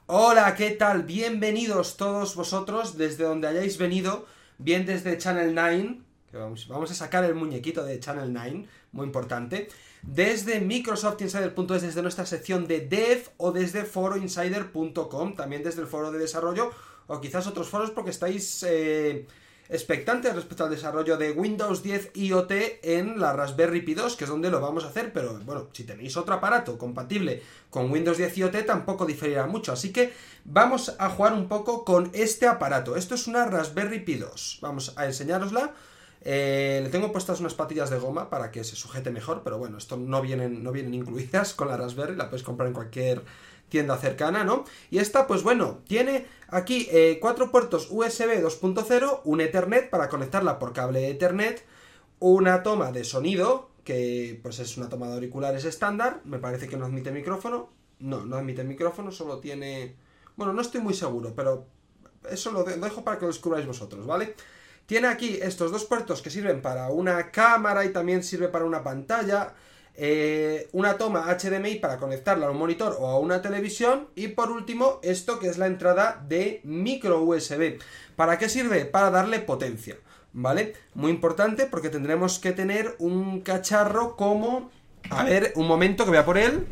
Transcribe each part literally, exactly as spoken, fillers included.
Hola, ¿qué tal? Bienvenidos todos vosotros desde donde hayáis venido, bien desde Channel nueve, que vamos, vamos a sacar el muñequito de Channel nueve, muy importante, desde Microsoft Insider punto es, desde nuestra sección de Dev, o desde foro insider punto com, también desde el foro de desarrollo, o quizás otros foros porque estáis eh, expectantes respecto al desarrollo de Windows diez IoT en la Raspberry Pi dos, que es donde lo vamos a hacer, pero bueno, si tenéis otro aparato compatible con Windows diez IoT tampoco diferirá mucho, así que vamos a jugar un poco con este aparato. Esto es una Raspberry Pi dos, vamos a enseñárosla. Eh, le tengo puestas unas patillas de goma para que se sujete mejor, pero bueno, esto no vienen, no vienen incluidas con la Raspberry, la puedes comprar en cualquier tienda cercana, ¿no? Y esta, pues bueno, tiene aquí eh, cuatro puertos U S B dos punto cero, un Ethernet para conectarla por cable Ethernet, una toma de sonido, que pues es una toma de auriculares estándar, me parece que no admite micrófono, no, no admite micrófono, solo tiene... Bueno, no estoy muy seguro, pero eso lo dejo para que lo descubráis vosotros, ¿vale? Tiene aquí estos dos puertos que sirven para una cámara y también sirve para una pantalla, eh, una toma H D M I para conectarla a un monitor o a una televisión, y por último esto que es la entrada de micro U S B. ¿Para qué sirve? Para darle potencia, ¿vale? Muy importante porque tendremos que tener un cacharro como... A ver, un momento que voy a por él.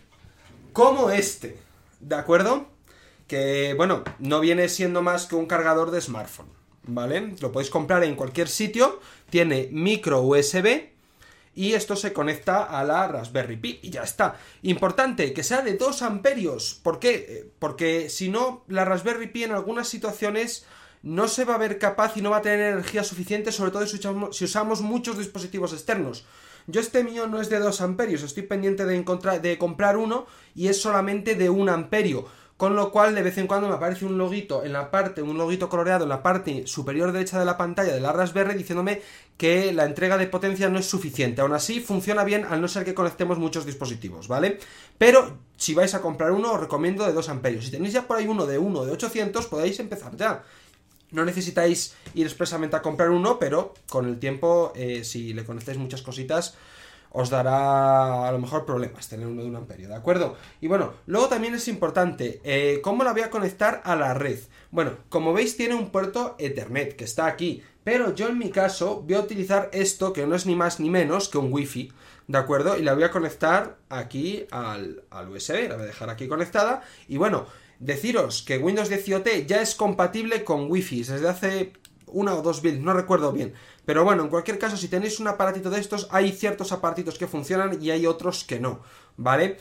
Como este, ¿de acuerdo? Que, bueno, no viene siendo más que un cargador de smartphone, ¿vale? Lo podéis comprar en cualquier sitio, tiene micro U S B y esto se conecta a la Raspberry Pi y ya está. Importante, que sea de dos amperios. ¿Por qué? Porque si no, la Raspberry Pi en algunas situaciones no se va a ver capaz y no va a tener energía suficiente, sobre todo si usamos, si usamos muchos dispositivos externos. Yo este mío no es de dos amperios, estoy pendiente de, encontrar, de comprar uno y es solamente de un amperio. Con lo cual, de vez en cuando me aparece un loguito en la parte, un loguito coloreado en la parte superior derecha de la pantalla de la Raspberry diciéndome que la entrega de potencia no es suficiente. Aún así, funciona bien al no ser que conectemos muchos dispositivos, ¿vale? Pero, si vais a comprar uno, os recomiendo de dos amperios. Si tenéis ya por ahí uno de uno de ochocientos, podéis empezar ya. No necesitáis ir expresamente a comprar uno, pero con el tiempo, eh, si le conectáis muchas cositas, os dará a lo mejor problemas tener uno de un amperio, ¿de acuerdo? Y bueno, luego también es importante, eh, ¿cómo la voy a conectar a la red? Bueno, como veis tiene un puerto Ethernet que está aquí, pero yo en mi caso voy a utilizar esto que no es ni más ni menos que un Wi-Fi, ¿de acuerdo? Y la voy a conectar aquí al, al U S B, la voy a dejar aquí conectada. Y bueno, deciros que Windows diez IoT ya es compatible con Wi-Fi desde hace una o dos builds, no recuerdo bien. Pero bueno, en cualquier caso, si tenéis un aparatito de estos, hay ciertos aparatitos que funcionan y hay otros que no, ¿vale?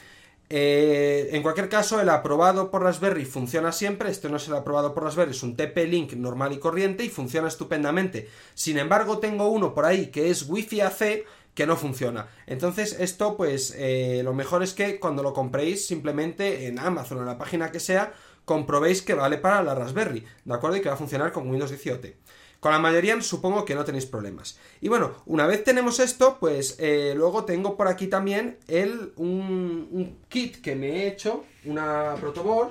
Eh, en cualquier caso, el aprobado por Raspberry funciona siempre. Este no es el aprobado por Raspberry, es un T P-Link normal y corriente y funciona estupendamente. Sin embargo, tengo uno por ahí que es Wi-Fi A C que no funciona. Entonces esto, pues, eh, lo mejor es que cuando lo compréis, simplemente en Amazon o en la página que sea, comprobéis que vale para la Raspberry, ¿de acuerdo? Y que va a funcionar con Windows diez IoT. Con la mayoría supongo que no tenéis problemas. Y bueno, una vez tenemos esto, pues eh, luego tengo por aquí también el, un, un kit que me he hecho, una protoboard,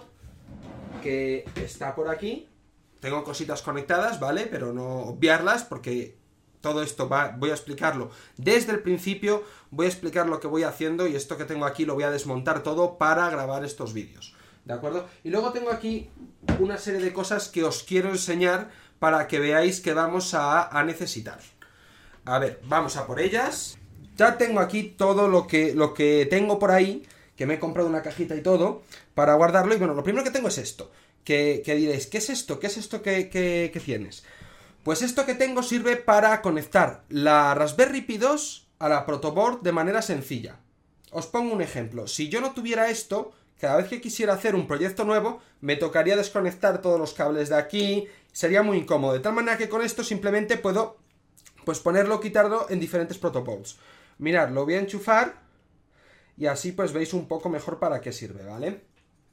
que está por aquí. Tengo cositas conectadas, ¿vale? Pero no obviarlas porque todo esto va, voy a explicarlo desde el principio, voy a explicar lo que voy haciendo y esto que tengo aquí lo voy a desmontar todo para grabar estos vídeos, ¿de acuerdo? Y luego tengo aquí una serie de cosas que os quiero enseñar para que veáis que vamos a, a necesitar. A ver, vamos a por ellas. Ya tengo aquí todo lo que, lo que tengo por ahí, que me he comprado una cajita y todo, para guardarlo. Y bueno, lo primero que tengo es esto, que, que diréis, ¿qué es esto? ¿Qué es esto que, que, que tienes? Pues esto que tengo sirve para conectar la Raspberry Pi dos a la protoboard de manera sencilla. Os pongo un ejemplo. Si yo no tuviera esto, cada vez que quisiera hacer un proyecto nuevo, me tocaría desconectar todos los cables de aquí, sería muy incómodo, de tal manera que con esto simplemente puedo pues ponerlo o quitarlo en diferentes protoboards. Mirad, lo voy a enchufar y así pues veis un poco mejor para qué sirve, ¿vale?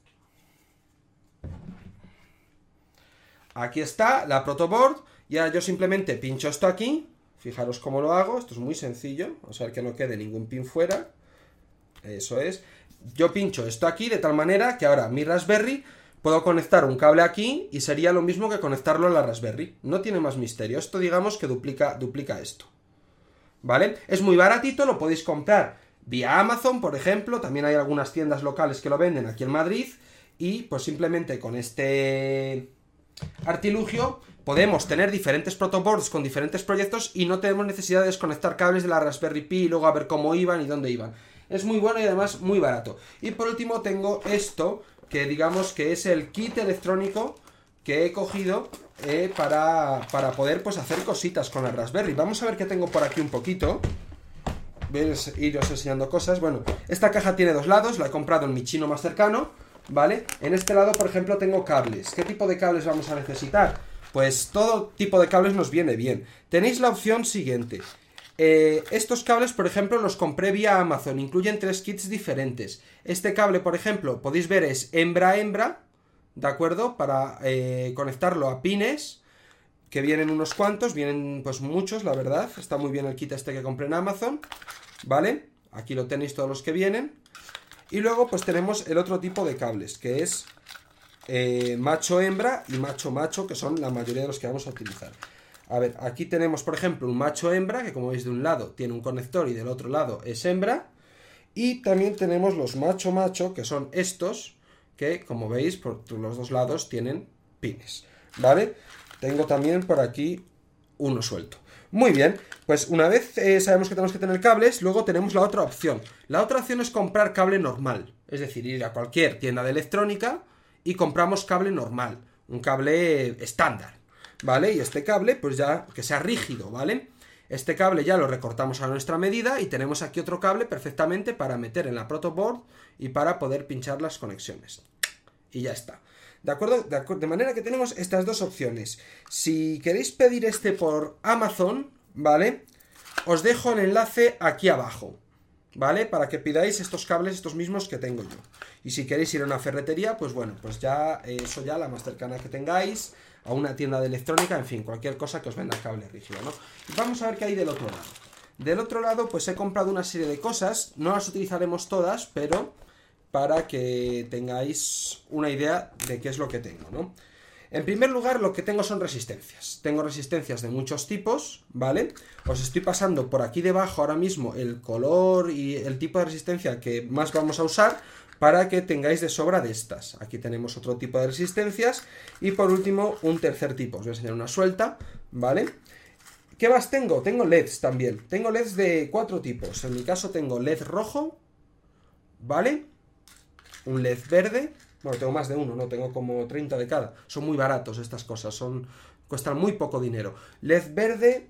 Aquí está la protoboard y ahora yo simplemente pincho esto aquí, fijaros cómo lo hago, esto es muy sencillo, vamos a ver que no quede ningún pin fuera, eso es. Yo pincho esto aquí de tal manera que ahora mi Raspberry puedo conectar un cable aquí y sería lo mismo que conectarlo a la Raspberry. No tiene más misterio. Esto digamos que duplica, duplica esto, ¿vale? Es muy baratito, lo podéis comprar vía Amazon, por ejemplo. También hay algunas tiendas locales que lo venden aquí en Madrid. y pues simplemente con este artilugio podemos tener diferentes protoboards con diferentes proyectos y no tenemos necesidad de desconectar cables de la Raspberry Pi y luego a ver cómo iban y dónde iban. Es muy bueno y además muy barato. Y por último tengo esto, que digamos que es el kit electrónico que he cogido eh, para, para poder pues hacer cositas con la Raspberry. Vamos a ver qué tengo por aquí un poquito. Voy a iros enseñando cosas. Bueno, esta caja tiene dos lados, la he comprado en mi chino más cercano, ¿vale? En este lado, por ejemplo, tengo cables. ¿Qué tipo de cables vamos a necesitar? Pues todo tipo de cables nos viene bien. Tenéis la opción siguiente. Eh, estos cables, por ejemplo, los compré vía Amazon. Incluyen tres kits diferentes. Este cable, por ejemplo, podéis ver es hembra-hembra, ¿de acuerdo? Para eh, conectarlo a pines, que vienen unos cuantos, vienen pues muchos, la verdad. Está muy bien el kit este que compré en Amazon, ¿vale? Aquí lo tenéis todos los que vienen. Y luego pues tenemos el otro tipo de cables, que es eh, macho-hembra y macho-macho, que son la mayoría de los que vamos a utilizar. A ver, aquí tenemos, por ejemplo, un macho-hembra, que como veis de un lado tiene un conector y del otro lado es hembra. Y también tenemos los macho-macho, que son estos, que como veis por los dos lados tienen pines, ¿vale? Tengo también por aquí uno suelto. Muy bien, pues una vez eh, sabemos que tenemos que tener cables, luego tenemos la otra opción. La otra opción es comprar cable normal, es decir, ir a cualquier tienda de electrónica y compramos cable normal, un cable estándar, ¿vale? Y este cable, pues ya que sea rígido, ¿vale? Este cable ya lo recortamos a nuestra medida y tenemos aquí otro cable perfectamente para meter en la protoboard y para poder pinchar las conexiones. Y ya está. ¿De acuerdo? De, acu- de manera que tenemos estas dos opciones. Si queréis pedir este por Amazon, ¿vale? Os dejo el enlace aquí abajo, ¿vale? Para que pidáis estos cables, estos mismos que tengo yo. Y si queréis ir a una ferretería, pues bueno, pues ya eh, eso ya la más cercana que tengáis, a una tienda de electrónica, en fin, cualquier cosa que os venda cable rígido, ¿no? Y vamos a ver qué hay del otro lado. Del otro lado, pues he comprado una serie de cosas, no las utilizaremos todas, pero para que tengáis una idea de qué es lo que tengo, ¿no? En primer lugar, lo que tengo son resistencias. Tengo resistencias de muchos tipos, ¿vale? Os estoy pasando por aquí debajo ahora mismo el color y el tipo de resistencia que más vamos a usar para que tengáis de sobra de estas. Aquí tenemos otro tipo de resistencias y por último un tercer tipo. Os voy a enseñar una suelta, ¿vale? ¿Qué más tengo? Tengo L E Ds también. Tengo L E Ds de cuatro tipos. En mi caso tengo L E D rojo, ¿vale? Un L E D verde. Bueno, tengo más de uno, no tengo como treinta de cada. Son muy baratos estas cosas, son cuestan muy poco dinero. L E D verde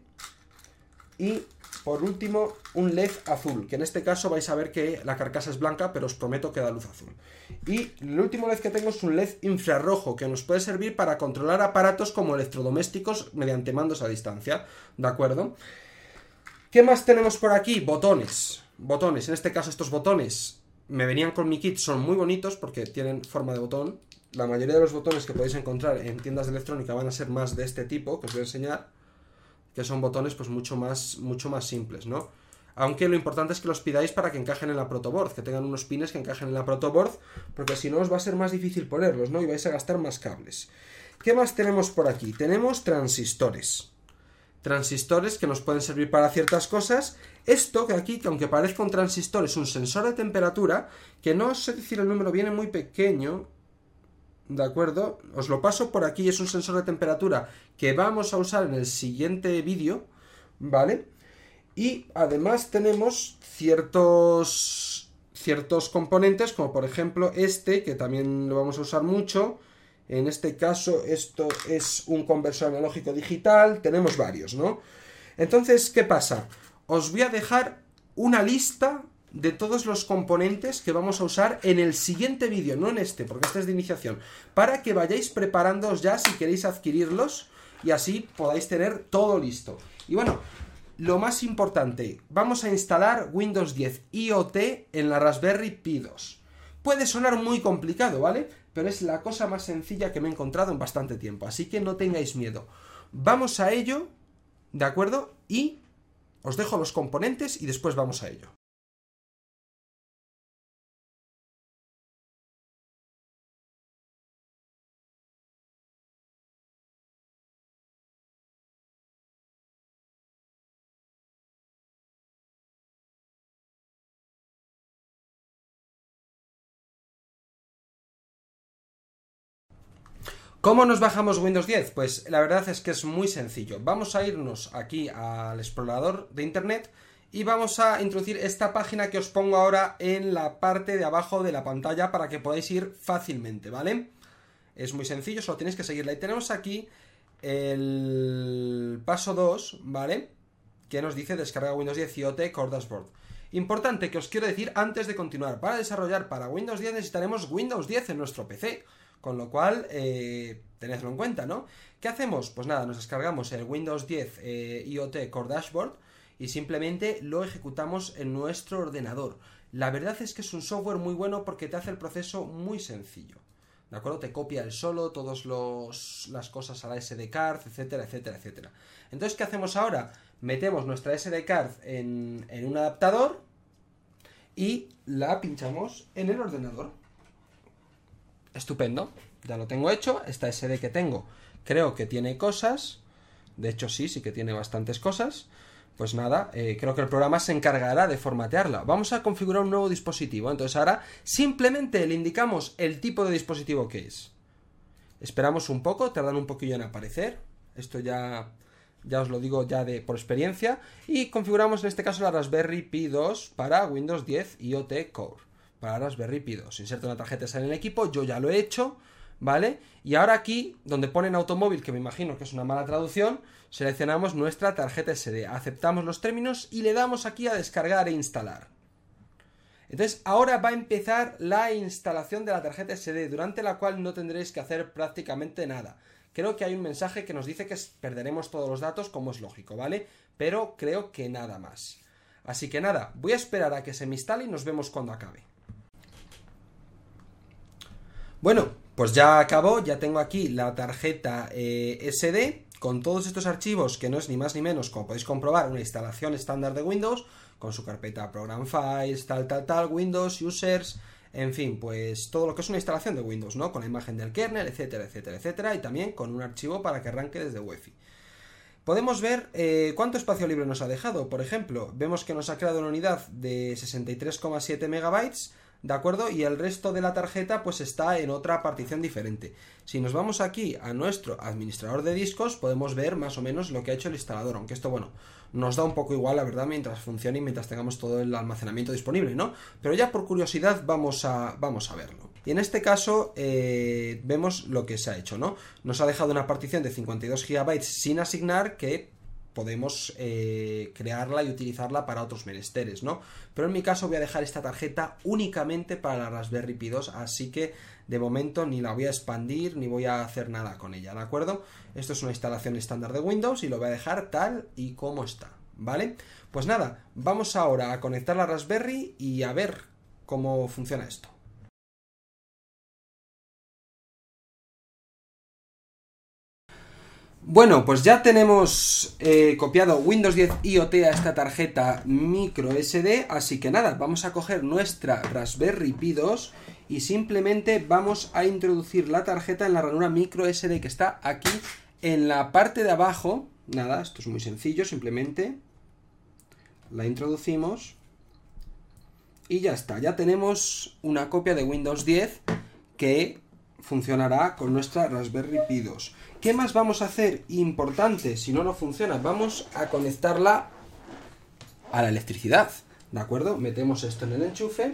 y por último un L E D azul, que en este caso vais a ver que la carcasa es blanca, pero os prometo que da luz azul. Y el último L E D que tengo es un L E D infrarrojo, que nos puede servir para controlar aparatos como electrodomésticos mediante mandos a distancia, ¿de acuerdo? ¿Qué más tenemos por aquí? Botones. Botones, en este caso estos botones me venían con mi kit, son muy bonitos porque tienen forma de botón. La mayoría de los botones que podéis encontrar en tiendas de electrónica van a ser más de este tipo, que os voy a enseñar, que son botones pues mucho más, mucho más simples, ¿no? Aunque lo importante es que los pidáis para que encajen en la protoboard, que tengan unos pines que encajen en la protoboard, porque si no os va a ser más difícil ponerlos, ¿no? Y vais a gastar más cables. ¿Qué más tenemos por aquí? Tenemos transistores. Transistores que nos pueden servir para ciertas cosas. Esto que aquí, que aunque parezca un transistor, es un sensor de temperatura, que no sé decir el número, viene muy pequeño, ¿de acuerdo? Os lo paso por aquí, es un sensor de temperatura que vamos a usar en el siguiente vídeo, ¿vale? Y además tenemos ciertos, ciertos componentes, como por ejemplo este, que también lo vamos a usar mucho. En este caso, esto es un conversor analógico digital. Tenemos varios, ¿no? Entonces, ¿qué pasa? Os voy a dejar una lista de todos los componentes que vamos a usar en el siguiente vídeo, no en este, porque este es de iniciación, para que vayáis preparándoos ya si queréis adquirirlos y así podáis tener todo listo. Y bueno, lo más importante, vamos a instalar Windows diez I O T en la Raspberry Pi dos. Puede sonar muy complicado, ¿vale? Pero es la cosa más sencilla que me he encontrado en bastante tiempo, así que no tengáis miedo. Vamos a ello, ¿de acuerdo? Y os dejo los componentes y después vamos a ello. ¿Cómo nos bajamos Windows diez? Pues la verdad es que es muy sencillo. Vamos a irnos aquí al explorador de internet y vamos a introducir esta página que os pongo ahora en la parte de abajo de la pantalla para que podáis ir fácilmente, ¿vale? Es muy sencillo, solo tenéis que seguirla. Y tenemos aquí el paso dos, ¿vale? Que nos dice descarga Windows diez I O T Core Dashboard. Importante que os quiero decir antes de continuar. Para desarrollar para Windows diez necesitaremos Windows diez en nuestro P C. Con lo cual, eh, tenedlo en cuenta, ¿no? ¿Qué hacemos? Pues nada, nos descargamos el Windows diez eh, I O T Core Dashboard y simplemente lo ejecutamos en nuestro ordenador. La verdad es que es un software muy bueno porque te hace el proceso muy sencillo. ¿De acuerdo? Te copia el solo, todas las cosas a la S D card, etcétera, etcétera, etcétera. Entonces, ¿qué hacemos ahora? Metemos nuestra S D card en, en un adaptador y la pinchamos en el ordenador. Estupendo, ya lo tengo hecho. Esta S D que tengo creo que tiene cosas. De hecho sí, sí que tiene bastantes cosas. Pues nada, eh, creo que el programa se encargará de formatearla. Vamos a configurar un nuevo dispositivo. Entonces ahora simplemente le indicamos el tipo de dispositivo que es. Esperamos un poco, tardan un poquillo en aparecer. Esto ya, ya os lo digo ya de por experiencia. Y configuramos en este caso la Raspberry Pi dos para Windows diez I O T Core. Para Raspberry Pi dos. Inserto una tarjeta S D en el equipo, yo ya lo he hecho, ¿vale? Y ahora aquí, donde ponen automóvil, que me imagino que es una mala traducción, seleccionamos nuestra tarjeta S D, aceptamos los términos y le damos aquí a descargar e instalar. Entonces, ahora va a empezar la instalación de la tarjeta S D, durante la cual no tendréis que hacer prácticamente nada. Creo que hay un mensaje que nos dice que perderemos todos los datos, como es lógico, ¿vale? Pero creo que nada más. Así que nada, voy a esperar a que se me instale y nos vemos cuando acabe. Bueno, pues ya acabó, ya tengo aquí la tarjeta eh, S D con todos estos archivos, que no es ni más ni menos, como podéis comprobar, una instalación estándar de Windows, con su carpeta Program Files, tal, tal, tal, Windows, Users, en fin, pues todo lo que es una instalación de Windows, ¿no? Con la imagen del kernel, etcétera, etcétera, etcétera, y también con un archivo para que arranque desde Wi-Fi. Podemos ver eh, cuánto espacio libre nos ha dejado. Por ejemplo, vemos que nos ha creado una unidad de sesenta y tres coma siete megabytes, ¿de acuerdo? Y el resto de la tarjeta pues está en otra partición diferente. Si nos vamos aquí a nuestro administrador de discos, podemos ver más o menos lo que ha hecho el instalador, aunque esto, bueno, nos da un poco igual, la verdad, mientras funcione y mientras tengamos todo el almacenamiento disponible, ¿no? Pero ya por curiosidad vamos a, vamos a verlo. Y en este caso eh, vemos lo que se ha hecho, ¿no? Nos ha dejado una partición de cincuenta y dos gigabytes sin asignar, que podemos eh, crearla y utilizarla para otros menesteres, ¿no? Pero en mi caso voy a dejar esta tarjeta únicamente para la Raspberry Pi dos, así que de momento ni la voy a expandir ni voy a hacer nada con ella, ¿de acuerdo? Esto es una instalación estándar de Windows y lo voy a dejar tal y como está, ¿vale? Pues nada, vamos ahora a conectar la Raspberry y a ver cómo funciona esto. Bueno, pues ya tenemos eh, copiado Windows diez I O T a esta tarjeta micro S D, así que nada, vamos a coger nuestra Raspberry Pi dos y simplemente vamos a introducir la tarjeta en la ranura micro S D que está aquí en la parte de abajo. Nada, esto es muy sencillo, simplemente la introducimos y ya está, ya tenemos una copia de Windows diez que funcionará con nuestra Raspberry Pi dos. ¿Qué más vamos a hacer? Importante, si no, no funciona. Vamos a conectarla a la electricidad, ¿de acuerdo? Metemos esto en el enchufe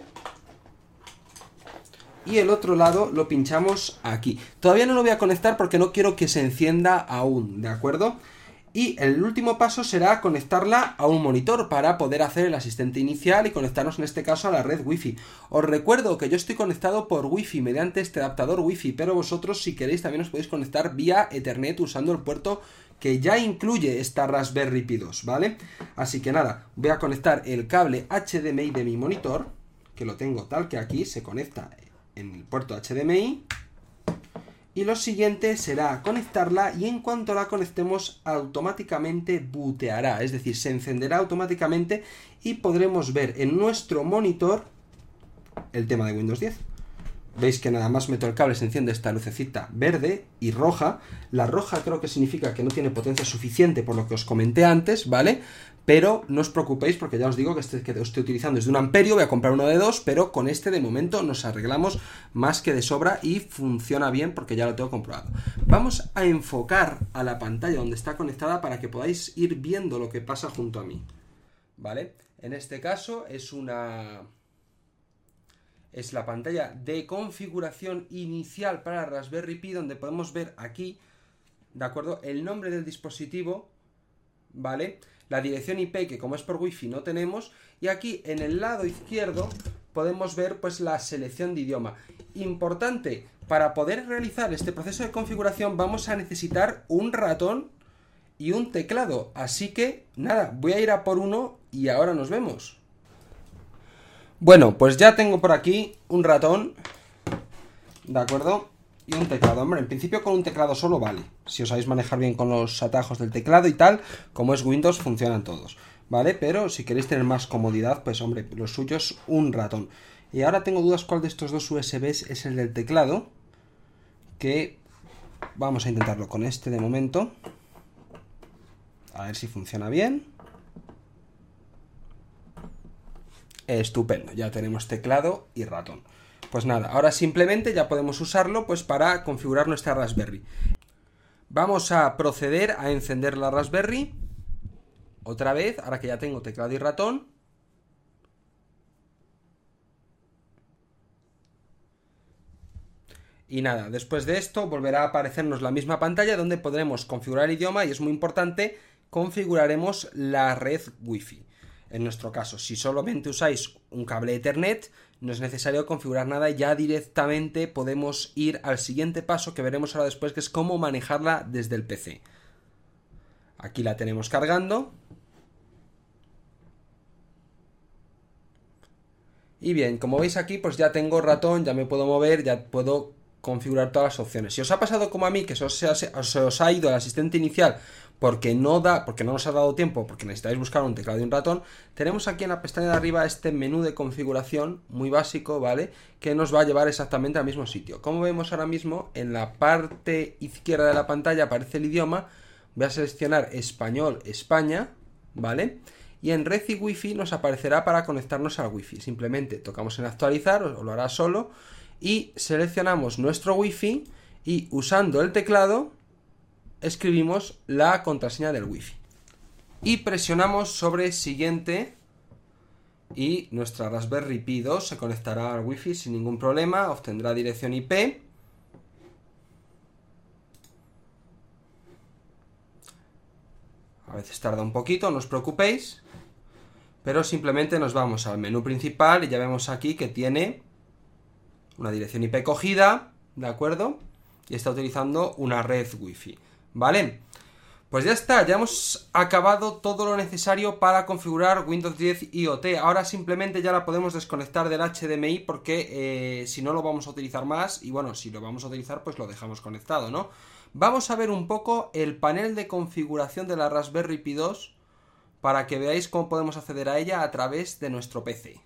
y el otro lado lo pinchamos aquí. Todavía no lo voy a conectar porque no quiero que se encienda aún, ¿de acuerdo? Y el último paso será conectarla a un monitor para poder hacer el asistente inicial y conectarnos en este caso a la red Wi-Fi. Os recuerdo que yo estoy conectado por Wi-Fi mediante este adaptador Wi-Fi, pero vosotros si queréis también os podéis conectar vía Ethernet usando el puerto que ya incluye esta Raspberry Pi dos, ¿vale? Así que nada, voy a conectar el cable H D M I de mi monitor, que lo tengo tal que aquí, se conecta en el puerto H D M I. Y lo siguiente será conectarla y en cuanto la conectemos automáticamente booteará, es decir, se encenderá automáticamente y podremos ver en nuestro monitor el tema de Windows diez. veis que nada más meto el cable se enciende esta lucecita verde y roja. La roja creo que significa que no tiene potencia suficiente, por lo que os comenté antes, ¿vale? Pero no os preocupéis porque ya os digo que este que estoy utilizando es de un amperio, voy a comprar uno de dos, pero con este de momento nos arreglamos más que de sobra y funciona bien porque ya lo tengo comprobado. Vamos a enfocar a la pantalla donde está conectada para que podáis ir viendo lo que pasa junto a mí, ¿vale? En este caso es una... es la pantalla de configuración inicial para Raspberry Pi, donde podemos ver aquí, ¿de acuerdo?, el nombre del dispositivo, ¿vale?, la dirección I P, que como es por Wi-Fi no tenemos, y aquí en el lado izquierdo podemos ver pues la selección de idioma. Importante, para poder realizar este proceso de configuración vamos a necesitar un ratón y un teclado, así que nada, voy a ir a por uno y ahora nos vemos. Bueno, pues ya tengo por aquí un ratón, ¿de acuerdo?, y un teclado. Hombre, en principio con un teclado solo vale. Si os sabéis manejar bien con los atajos del teclado y tal, como es Windows, funcionan todos, ¿vale? Pero si queréis tener más comodidad, pues hombre, lo suyo es un ratón. Y ahora tengo dudas cuál de estos dos U S Bs es el del teclado, que vamos a intentarlo con este de momento. A ver si funciona bien. Estupendo, ya tenemos teclado y ratón. Pues nada, ahora simplemente ya podemos usarlo pues para configurar nuestra Raspberry. Vamos a proceder a encender la Raspberry otra vez, ahora que ya tengo teclado y ratón. Y nada, después de esto volverá a aparecernos la misma pantalla donde podremos configurar el idioma y es muy importante, configuraremos la red Wi-Fi. En nuestro caso, si solamente usáis un cable Ethernet, no es necesario configurar nada, ya directamente podemos ir al siguiente paso que veremos ahora después, que es cómo manejarla desde el P C. Aquí la tenemos cargando. Y bien, como veis aquí, pues ya tengo ratón, ya me puedo mover, ya puedo configurar todas las opciones. Si os ha pasado como a mí, que se os, se os ha ido el asistente inicial porque no da, porque no nos ha dado tiempo, porque necesitáis buscar un teclado y un ratón, tenemos aquí en la pestaña de arriba este menú de configuración muy básico, ¿vale?, que nos va a llevar exactamente al mismo sitio. Como vemos ahora mismo, en la parte izquierda de la pantalla aparece el idioma. Voy a seleccionar español, España, ¿vale?, y en red y Wi-Fi nos aparecerá para conectarnos al Wi-Fi. Simplemente tocamos en actualizar, o lo hará solo, y seleccionamos nuestro Wi-Fi y usando el teclado escribimos la contraseña del Wi-Fi y presionamos sobre siguiente y nuestra Raspberry Pi dos se conectará al Wi-Fi sin ningún problema, obtendrá dirección I P. A veces tarda un poquito, no os preocupéis, pero simplemente nos vamos al menú principal y ya vemos aquí que tiene una dirección I P cogida, ¿de acuerdo?, y está utilizando una red Wi-Fi. ¿Vale? Pues ya está, ya hemos acabado todo lo necesario para configurar Windows diez I O T. Ahora simplemente ya la podemos desconectar del H D M I porque eh, si no lo vamos a utilizar más, y bueno, si lo vamos a utilizar pues lo dejamos conectado, ¿no? Vamos a ver un poco el panel de configuración de la Raspberry Pi dos para que veáis cómo podemos acceder a ella a través de nuestro P C.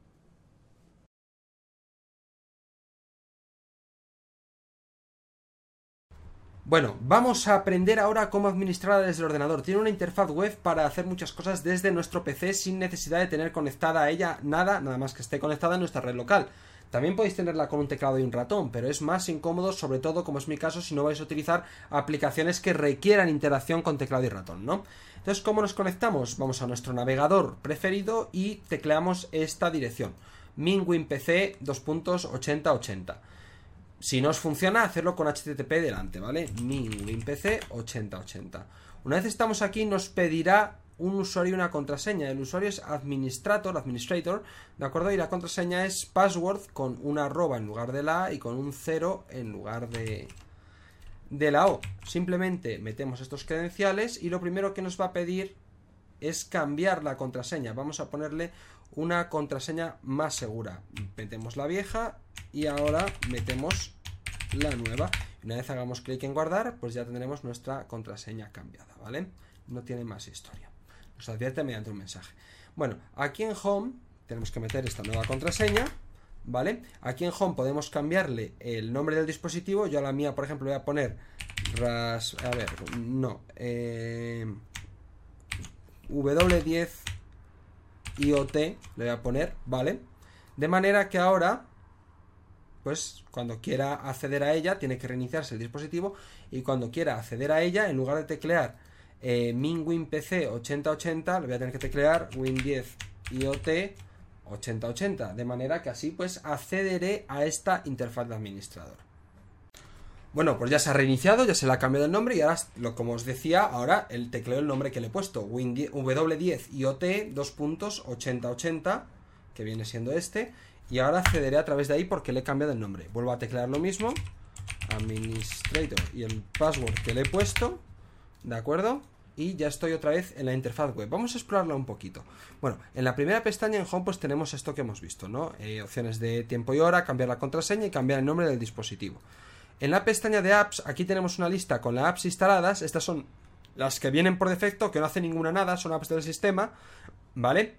Bueno, vamos a aprender ahora cómo administrarla desde el ordenador. Tiene una interfaz web para hacer muchas cosas desde nuestro P C sin necesidad de tener conectada a ella nada, nada más que esté conectada en nuestra red local. También podéis tenerla con un teclado y un ratón, pero es más incómodo, sobre todo, como es mi caso, si no vais a utilizar aplicaciones que requieran interacción con teclado y ratón, ¿no? Entonces, ¿cómo nos conectamos? Vamos a nuestro navegador preferido y tecleamos esta dirección: minwinpc dos puntos ochenta ochenta. Si no os funciona, hacerlo con H T T P delante, ¿vale? minwinpc ochenta ochenta. Una vez estamos aquí, nos pedirá un usuario y una contraseña. El usuario es administrator, administrator, ¿de acuerdo? Y la contraseña es password con una arroba en lugar de la A y con un cero en lugar de, de la O. Simplemente metemos estos credenciales y lo primero que nos va a pedir es cambiar la contraseña. Vamos a ponerle una contraseña más segura. Metemos la vieja y ahora metemos la nueva. Una vez hagamos clic en guardar, pues ya tendremos nuestra contraseña cambiada, ¿vale? No tiene más historia. Nos advierte mediante un mensaje. Bueno, aquí en Home tenemos que meter esta nueva contraseña, ¿vale? Aquí en Home podemos cambiarle el nombre del dispositivo. Yo a la mía, por ejemplo, voy a poner ras... a ver, no eh, W diez I O T le voy a poner, ¿vale? De manera que ahora, pues cuando quiera acceder a ella, tiene que reiniciarse el dispositivo, y cuando quiera acceder a ella, en lugar de teclear eh, minwinpc ochenta ochenta, le voy a tener que teclear win diez I O T ochenta ochenta, de manera que así pues accederé a esta interfaz de administrador. Bueno, pues ya se ha reiniciado, ya se le ha cambiado el nombre, y ahora, lo, como os decía, ahora el tecleo el nombre que le he puesto, win W diez I O T dos puntos ochenta ochenta, que viene siendo este, y ahora accederé a través de ahí porque le he cambiado el nombre. Vuelvo a teclear lo mismo, administrator, y el password que le he puesto, ¿de acuerdo? Y ya estoy otra vez en la interfaz web. Vamos a explorarla un poquito. Bueno, en la primera pestaña en Home pues tenemos esto que hemos visto, ¿no? Eh, opciones de tiempo y hora, cambiar la contraseña y cambiar el nombre del dispositivo. En la pestaña de apps, aquí tenemos una lista con las apps instaladas. Estas son las que vienen por defecto, que no hacen ninguna nada, son apps del sistema, ¿vale?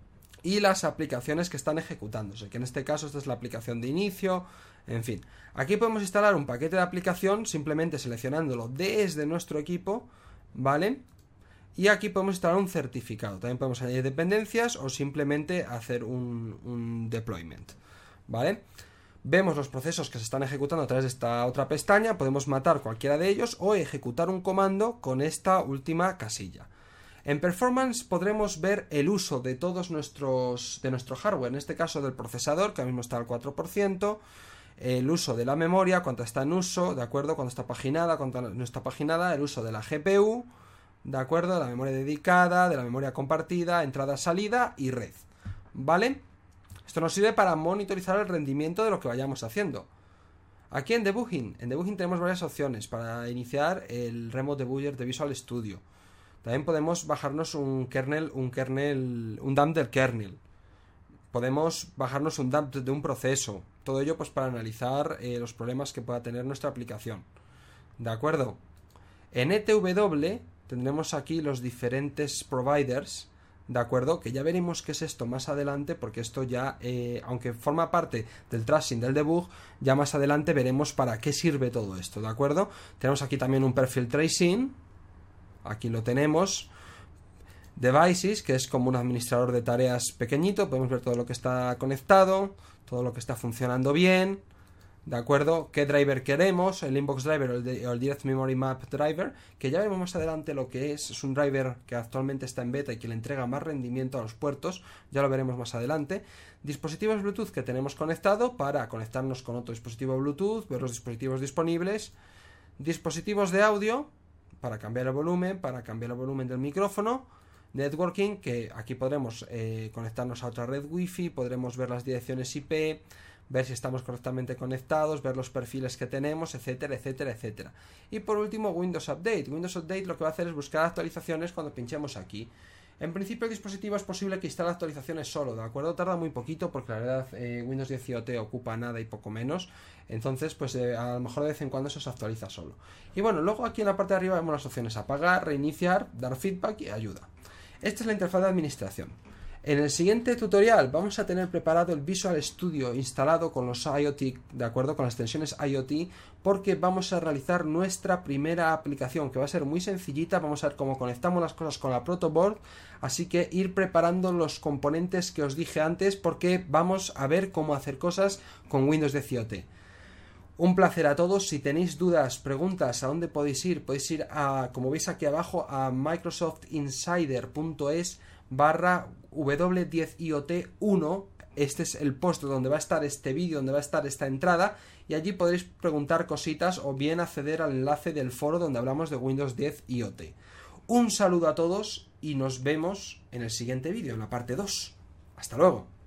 Y las aplicaciones que están ejecutándose, que en este caso esta es la aplicación de inicio, en fin. Aquí podemos instalar un paquete de aplicación simplemente seleccionándolo desde nuestro equipo, ¿vale? Y aquí podemos instalar un certificado. También podemos añadir dependencias o simplemente hacer un, un deployment, ¿vale? Vemos los procesos que se están ejecutando a través de esta otra pestaña. Podemos matar cualquiera de ellos o ejecutar un comando con esta última casilla. En Performance podremos ver el uso de todos nuestros de nuestro hardware, en este caso del procesador, que ahora mismo está al cuatro por ciento, el uso de la memoria, cuánto está en uso, ¿de acuerdo? Cuánto está paginada, cuánto no está paginada, el uso de la G P U, ¿de acuerdo? De la memoria dedicada, de la memoria compartida, entrada, salida y red, ¿vale? Esto nos sirve para monitorizar el rendimiento de lo que vayamos haciendo. Aquí en Debugging, en Debugging tenemos varias opciones para iniciar el Remote Debugger de Visual Studio. También podemos bajarnos un kernel, un kernel, un dump del kernel. Podemos bajarnos un dump de un proceso. Todo ello pues para analizar eh, los problemas que pueda tener nuestra aplicación. ¿De acuerdo? En E T W tendremos aquí los diferentes providers, ¿de acuerdo? Que ya veremos qué es esto más adelante, porque esto ya, eh, aunque forma parte del tracing del debug, ya más adelante veremos para qué sirve todo esto, ¿de acuerdo? Tenemos aquí también un perfil tracing, aquí lo tenemos, devices, que es como un administrador de tareas pequeñito, podemos ver todo lo que está conectado, todo lo que está funcionando bien, ¿de acuerdo? ¿Qué driver queremos? El inbox driver o el, de, o el direct memory map driver, que ya veremos más adelante lo que es. Es un driver que actualmente está en beta y que le entrega más rendimiento a los puertos, ya lo veremos más adelante. Dispositivos Bluetooth que tenemos conectado para conectarnos con otro dispositivo Bluetooth, ver los dispositivos disponibles. Dispositivos de audio para cambiar el volumen, para cambiar el volumen del micrófono. Networking, que aquí podremos eh, conectarnos a otra red wifi, podremos ver las direcciones I P, ver si estamos correctamente conectados, ver los perfiles que tenemos, etcétera, etcétera, etcétera. Y por último, Windows Update. Windows Update lo que va a hacer es buscar actualizaciones cuando pinchemos aquí. En principio el dispositivo es posible que instale actualizaciones solo, ¿de acuerdo? Tarda muy poquito porque la verdad eh, Windows diez I O T ocupa nada y poco menos. Entonces pues eh, a lo mejor de vez en cuando eso se actualiza solo. Y bueno, luego aquí en la parte de arriba vemos las opciones: apagar, reiniciar, dar feedback y ayuda. Esta es la interfaz de administración. En el siguiente tutorial vamos a tener preparado el Visual Studio instalado con los IoT, de acuerdo, con las extensiones IoT, porque vamos a realizar nuestra primera aplicación, que va a ser muy sencillita. Vamos a ver cómo conectamos las cosas con la protoboard, así que ir preparando los componentes que os dije antes, porque vamos a ver cómo hacer cosas con Windows diez I O T. Un placer a todos. Si tenéis dudas, preguntas, ¿a dónde podéis ir? Podéis ir a, como veis aquí abajo, a microsoftinsider.es barra W diez I O T uno. Este es el post donde va a estar este vídeo, donde va a estar esta entrada, y allí podréis preguntar cositas o bien acceder al enlace del foro donde hablamos de Windows diez I O T. Un saludo a todos y nos vemos en el siguiente vídeo, en la parte dos. Hasta luego.